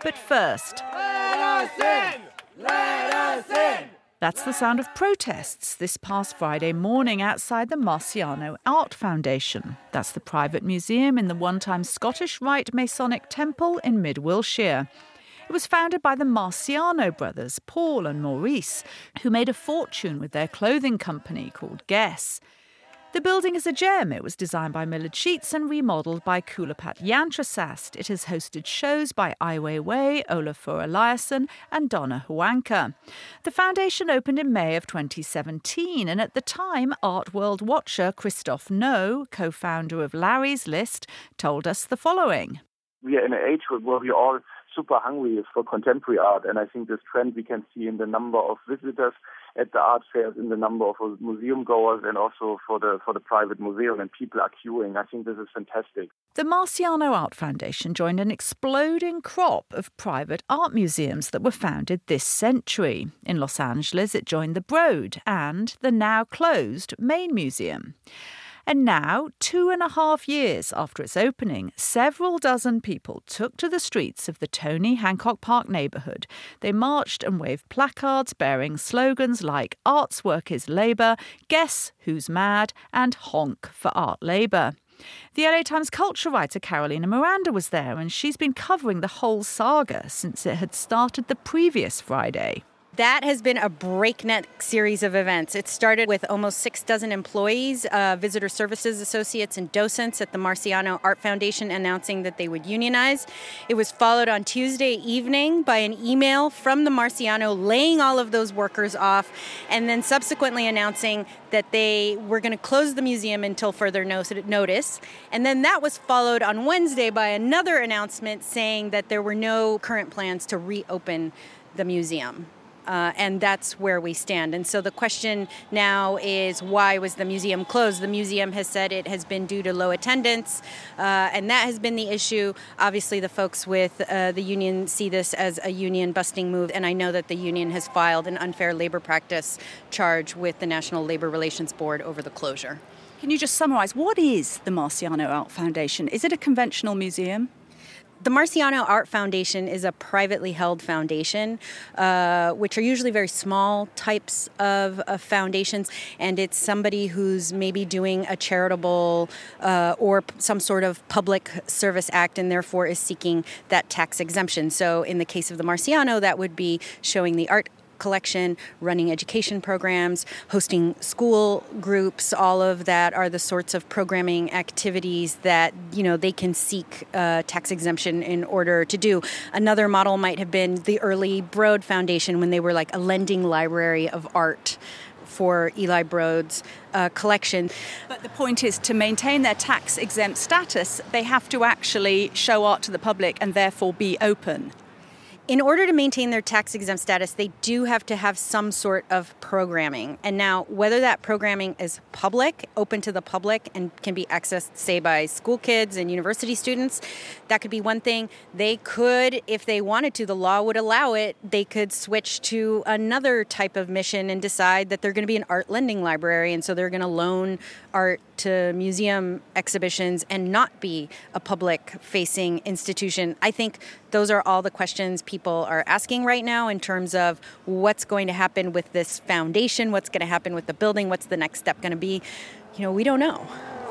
But first... Let us in! Let us in! That's the sound of protests this past Friday morning outside the Marciano Art Foundation. That's the private museum in the one-time Scottish Rite Masonic Temple in mid-Wiltshire. It was founded by the Marciano brothers, Paul and Maurice, who made a fortune with their clothing company called Guess. The building is a gem. It was designed by Millard Sheets and remodelled by Kulapat Yantrasast. It has hosted shows by Ai Weiwei, Olafur Eliasson and Donna Huanca. The foundation opened in May of 2017, and at the time, art world watcher Christophe No, co-founder of Larry's List, told us the following. We are in an age where we are all super hungry for contemporary art, and I think this trend we can see in the number of visitors at the art fairs, in the number of museum goers, and also for the private museum, and people are queuing. I think this is fantastic. The Marciano Art Foundation joined an exploding crop of private art museums that were founded this century. In Los Angeles, it joined the Broad and the now closed Main Museum. And now, 2.5 years after its opening, several dozen people took to the streets of the Tony Hancock Park neighbourhood. They marched and waved placards bearing slogans like "Art's work is labour," "Guess who's mad," and "Honk for art labour." The LA Times culture writer Carolina Miranda was there, and she's been covering the whole saga since it had started the previous Friday. That has been a breakneck series of events. It started with almost 6 employees, visitor services associates and docents at the Marciano Art Foundation announcing that they would unionize. It was followed on Tuesday evening by an email from the Marciano laying all of those workers off, and then subsequently announcing that they were going to close the museum until further notice. And then that was followed on Wednesday by another announcement saying that there were no current plans to reopen the museum. And that's where we stand. And so the question now is, why was the museum closed? The museum has said it has been due to low attendance, and that has been the issue. Obviously, the folks with the union see this as a union-busting move, and I know that the union has filed an unfair labor practice charge with the National Labor Relations Board over the closure. Can you just summarise, what is the Marciano Art Foundation? Is it a conventional museum? The Marciano Art Foundation is a privately held foundation, which are usually very small types of foundations, and it's somebody who's maybe doing a charitable or some sort of public service act and therefore is seeking that tax exemption. So in the case of the Marciano, that would be showing the art collection, running education programs, hosting school groups. All of that are the sorts of programming activities that, they can seek tax exemption in order to do. Another model might have been the early Broad Foundation, when they were like a lending library of art for Eli Broad's collection. But the point is, to maintain their tax-exempt status, they have to actually show art to the public and therefore be open. In order to maintain their tax-exempt status, they do have to have some sort of programming. And now, whether that programming is public, open to the public, and can be accessed, say, by school kids and university students, that could be one thing. They could, if they wanted to, the law would allow it, they could switch to another type of mission and decide that they're going to be an art lending library, and so they're going to loan art to museum exhibitions and not be a public-facing institution. I think those are all the questions people are asking right now in terms of what's going to happen with this foundation, what's going to happen with the building, what's the next step going to be. We don't know.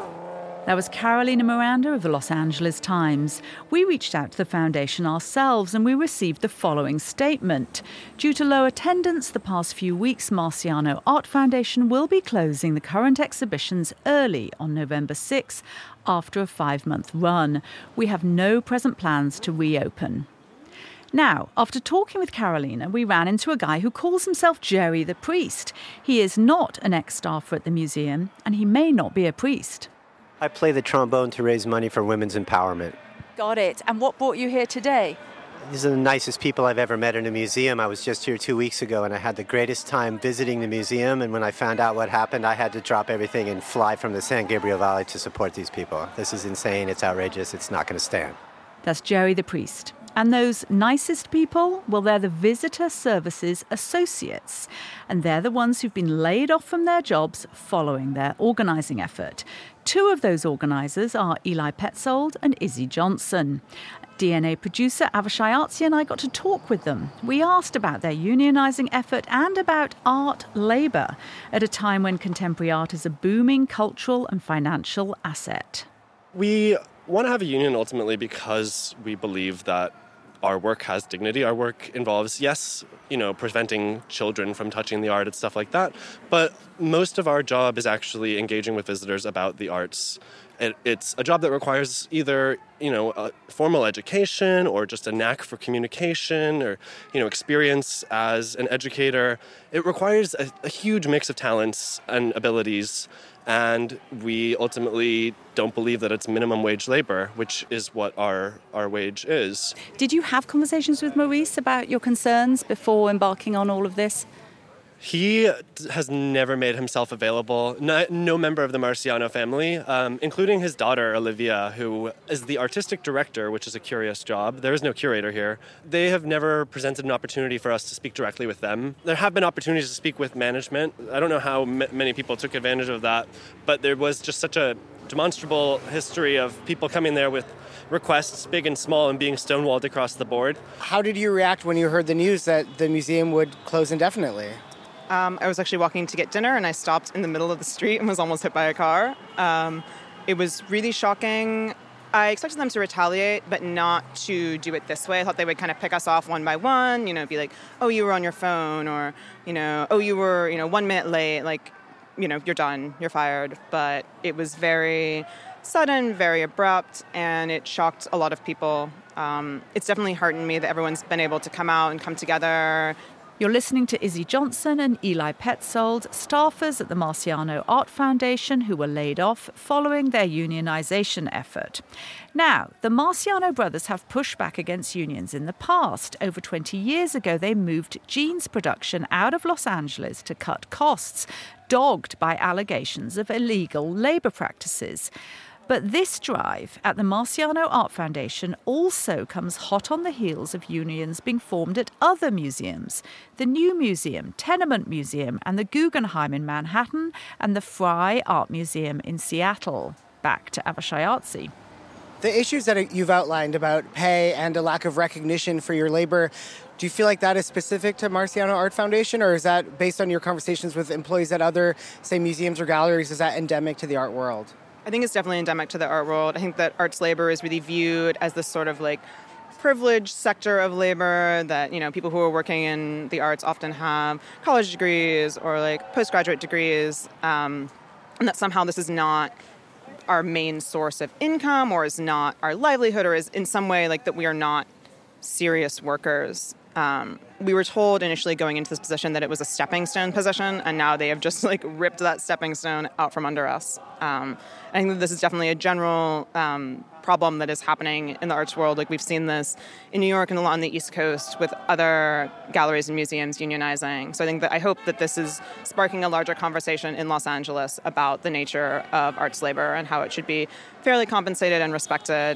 That was Carolina Miranda of the Los Angeles Times. We reached out to the foundation ourselves and we received the following statement. Due to low attendance the past few weeks, Marciano Art Foundation will be closing the current exhibitions early on November 6 after a 5-month run. We have no present plans to reopen. Now, after talking with Carolina, we ran into a guy who calls himself Jerry the Priest. He is not an ex-staffer at the museum, and he may not be a priest. I play the trombone to raise money for women's empowerment. Got it. And what brought you here today? These are the nicest people I've ever met in a museum. I was just here 2 weeks ago, and I had the greatest time visiting the museum. And when I found out what happened, I had to drop everything and fly from the San Gabriel Valley to support these people. This is insane. It's outrageous. It's not going to stand. That's Jerry the Priest. And those nicest people, well, they're the Visitor Services Associates. And they're the ones who've been laid off from their jobs following their organising effort. 2 of those organisers are Eli Petzold and Izzy Johnson. DNA producer Avishai Artsy and I got to talk with them. We asked about their unionising effort and about art labour at a time when contemporary art is a booming cultural and financial asset. We want to have a union ultimately because we believe that our work has dignity. Our work involves, yes, preventing children from touching the art and stuff like that, but most of our job is actually engaging with visitors about the arts. It's a job that requires either, a formal education or just a knack for communication or, experience as an educator. It requires a huge mix of talents and abilities, and we ultimately don't believe that it's minimum wage labor, which is what our wage is. Did you have conversations with Maurice about your concerns before embarking on all of this? He has never made himself available. No member of the Marciano family, including his daughter, Olivia, who is the artistic director, which is a curious job. There is no curator here. They have never presented an opportunity for us to speak directly with them. There have been opportunities to speak with management. I don't know how many people took advantage of that, but there was just such a demonstrable history of people coming there with requests, big and small, and being stonewalled across the board. How did you react when you heard the news that the museum would close indefinitely? I was actually walking to get dinner and I stopped in the middle of the street and was almost hit by a car. It was really shocking. I expected them to retaliate, but not to do it this way. I thought they would kind of pick us off one by one, be like, oh, you were on your phone, or, oh, you were, 1 minute late, like, you're done, you're fired. But it was very sudden, very abrupt, and it shocked a lot of people. It's definitely heartened me that everyone's been able to come out and come together. You're listening to Izzy Johnson and Eli Petzold, staffers at the Marciano Art Foundation who were laid off following their unionisation effort. Now, the Marciano brothers have pushed back against unions in the past. Over 20 years ago, they moved jeans production out of Los Angeles to cut costs, dogged by allegations of illegal labour practices. But this drive at the Marciano Art Foundation also comes hot on the heels of unions being formed at other museums. The New Museum, Tenement Museum, and the Guggenheim in Manhattan, and the Frye Art Museum in Seattle. Back to Avishai Artsy. The issues that you've outlined about pay and a lack of recognition for your labor, do you feel like that is specific to Marciano Art Foundation, or is that based on your conversations with employees at other, say, museums or galleries, is that endemic to the art world? I think it's definitely endemic to the art world. I think that arts labor is really viewed as this sort of like privileged sector of labor that, people who are working in the arts often have college degrees or like postgraduate degrees, and that somehow this is not our main source of income or is not our livelihood or is in some way like that we are not serious workers. We were told initially going into this position that it was a stepping stone position, and now they have just like ripped that stepping stone out from under us. I think that this is definitely a general problem that is happening in the arts world. Like we've seen this in New York and along the East Coast with other galleries and museums unionizing. So I hope that this is sparking a larger conversation in Los Angeles about the nature of arts labor and how it should be fairly compensated and respected.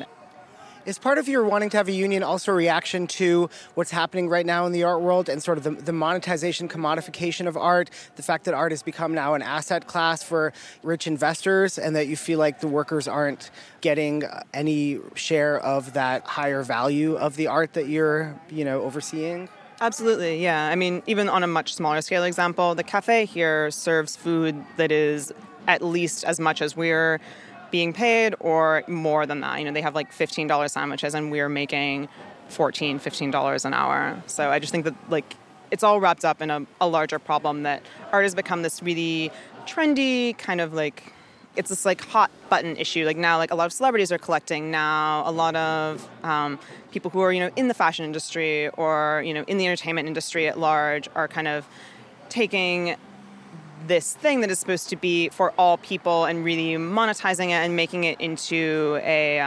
Is part of your wanting to have a union also a reaction to what's happening right now in the art world and sort of the monetization, commodification of art, the fact that art has become now an asset class for rich investors and that you feel like the workers aren't getting any share of that higher value of the art that you're, overseeing? Absolutely, yeah. I mean, even on a much smaller scale example, the cafe here serves food that is at least as much as we're being paid or more than that. They have like $15 sandwiches and we're making $14, $15 an hour. So I just think that like it's all wrapped up in a larger problem that art has become this really trendy kind of like, it's this like hot button issue. Like now, like a lot of celebrities are collecting now. A lot of people who are, in the fashion industry or, in the entertainment industry at large are kind of taking this thing that is supposed to be for all people and really monetizing it and making it into a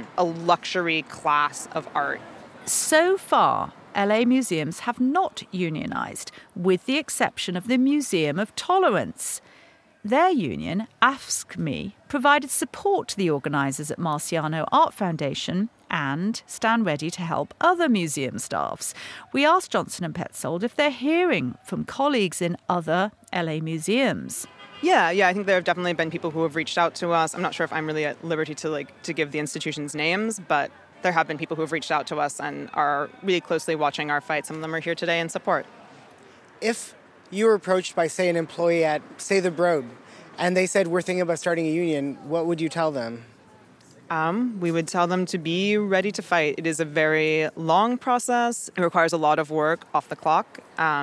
luxury class of art. So far, LA museums have not unionized, with the exception of the Museum of Tolerance. Their union, AFSCME, provided support to the organisers at Marciano Art Foundation and stand ready to help other museum staffs. We asked Johnson and Petzold if they're hearing from colleagues in other LA museums. Yeah, I think there have definitely been people who have reached out to us. I'm not sure if I'm really at liberty to give the institutions' names, but there have been people who have reached out to us and are really closely watching our fight. Some of them are here today in support. If you were approached by, say, an employee at, say, the Broad, and they said, we're thinking about starting a union, what would you tell them? We would tell them to be ready to fight. It is a very long process. It requires a lot of work off the clock.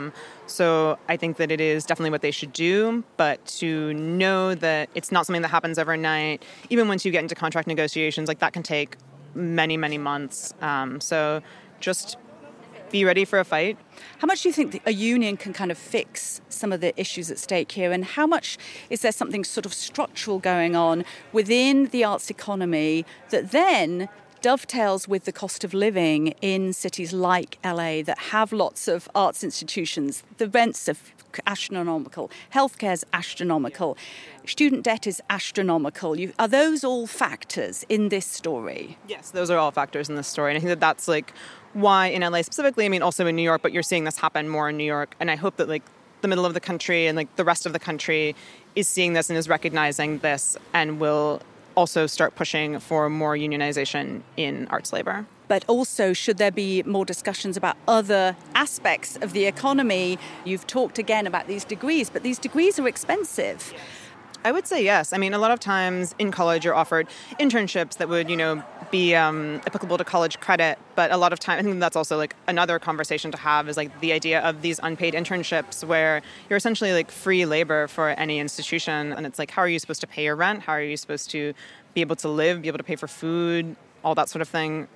So I think that it is definitely what they should do, but to know that it's not something that happens overnight, even once you get into contract negotiations, like that can take many, many months. So just be ready for a fight. How much do you think a union can kind of fix some of the issues at stake here? And how much is there something sort of structural going on within the arts economy that then dovetails with the cost of living in cities like LA that have lots of arts institutions? The rents are astronomical, healthcare's astronomical, student debt is astronomical. Are those all factors in this story? Yes, those are all factors in this story. And I think that that's like why in LA specifically, I mean also in New York, but you're seeing this happen more in New York. And I hope that like the middle of the country and like the rest of the country is seeing this and is recognizing this and will also start pushing for more unionization in arts labor. But also, should there be more discussions about other aspects of the economy? You've talked again about these degrees, but these degrees are expensive. I would say yes. I mean, a lot of times in college you're offered internships that would, be applicable to college credit. But a lot of time, I think that's also like another conversation to have is like the idea of these unpaid internships where you're essentially like free labor for any institution. And it's like, how are you supposed to pay your rent? How are you supposed to be able to live, be able to pay for food, all that sort of thing,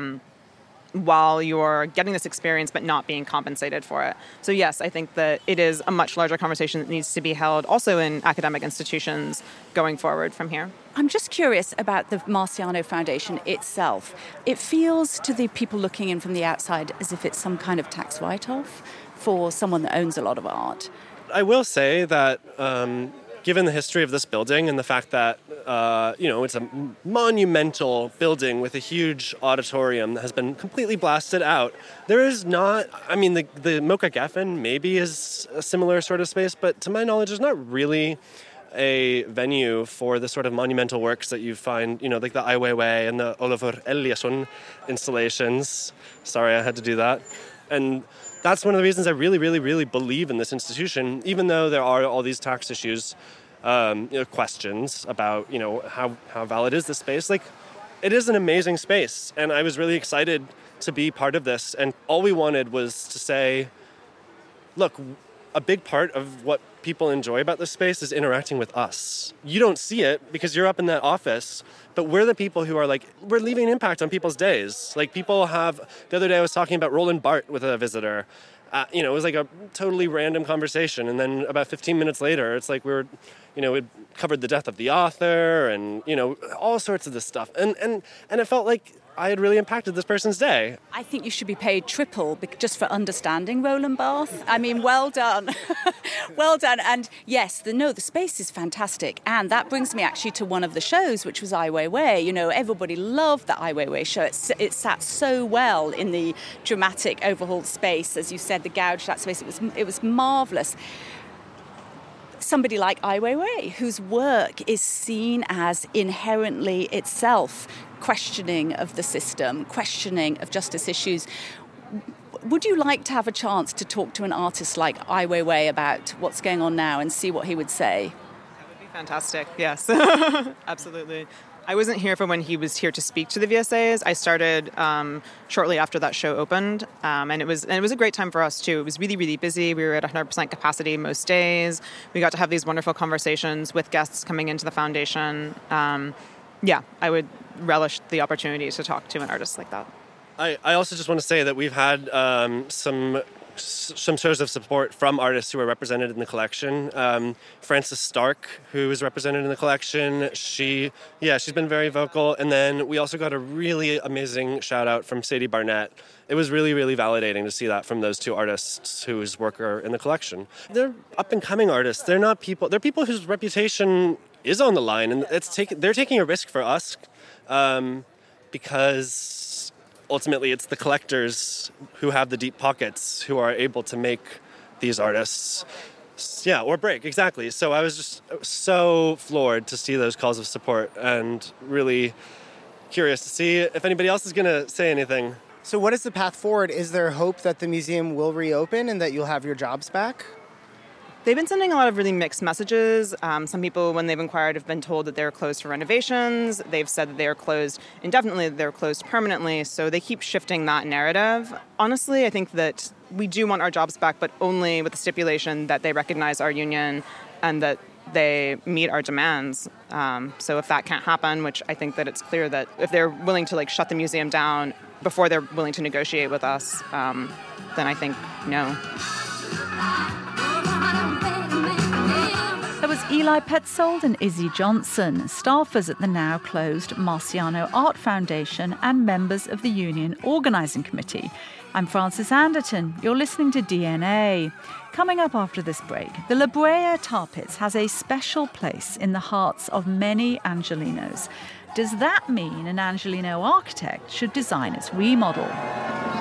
while you're getting this experience but not being compensated for it. So yes, I think that it is a much larger conversation that needs to be held also in academic institutions going forward from here. I'm just curious about the Marciano Foundation itself. It feels to the people looking in from the outside as if it's some kind of tax write-off for someone that owns a lot of art. I will say that given the history of this building and the fact that, it's a monumental building with a huge auditorium that has been completely blasted out, there is not, the Mocha Geffen maybe is a similar sort of space, but to my knowledge, there's not really a venue for the sort of monumental works that you find, like the Ai Weiwei and the Ólafur Eliasson installations. Sorry, I had to do that. And that's one of the reasons I really, really, really believe in this institution, even though there are all these tax issues, questions about, how valid is this space. Like, it is an amazing space, and I was really excited to be part of this. And all we wanted was to say, look, a big part of what people enjoy about this space is interacting with us. You don't see it because you're up in that office, but we're the people who are like, we're leaving an impact on people's days. Like people have, the other day I was talking about Roland Barthes with a visitor. It was like a totally random conversation. And then about 15 minutes later, it's like we'd covered the death of the author and, all sorts of this stuff. And it felt like I had really impacted this person's day. I think you should be paid triple just for understanding Roland Barthes. I mean, well done. Well done. And yes, the space is fantastic. And that brings me actually to one of the shows, which was Ai Weiwei. Everybody loved the Ai Weiwei show. It sat so well in the dramatic overhauled space. As you said, the gouged that space. It was marvellous. Somebody like Ai Weiwei, whose work is seen as inherently itself questioning of the system, questioning of justice issues. Would you like to have a chance to talk to an artist like Ai Weiwei about what's going on now and see what he would say? That would be fantastic, yes. Absolutely. I wasn't here for when he was here to speak to the VSAs. I started shortly after that show opened, and it was a great time for us too. It was really, really busy. We were at 100% capacity most days. We got to have these wonderful conversations with guests coming into the foundation. I would relish the opportunity to talk to an artist like that. I also just want to say that we've had some shows of support from artists who are represented in the collection. Frances Stark, who is represented in the collection, she's been very vocal. And then we also got a really amazing shout out from Sadie Barnett. It was really, really validating to see that from those two artists whose work are in the collection. They're up and coming artists. They're people whose reputation is on the line, and they're taking a risk for us because ultimately it's the collectors who have the deep pockets who are able to make these artists, or break, exactly. So I was just so floored to see those calls of support and really curious to see if anybody else is going to say anything. So what is the path forward? Is there hope that the museum will reopen and that you'll have your jobs back? They've been sending a lot of really mixed messages. Some people, when they've inquired, have been told that they're closed for renovations. They've said that they are closed indefinitely, that they're closed permanently. So they keep shifting that narrative. Honestly, I think that we do want our jobs back, but only with the stipulation that they recognize our union and that they meet our demands. So if that can't happen, which I think that it's clear that if they're willing to shut the museum down before they're willing to negotiate with us, then I think no. That was Eli Petzold and Izzy Johnson, staffers at the now closed Marciano Art Foundation and members of the Union Organising Committee. I'm Frances Anderton. You're listening to DNA. Coming up after this break, the La Brea Tar Pits has a special place in the hearts of many Angelenos. Does that mean an Angeleno architect should design its remodel?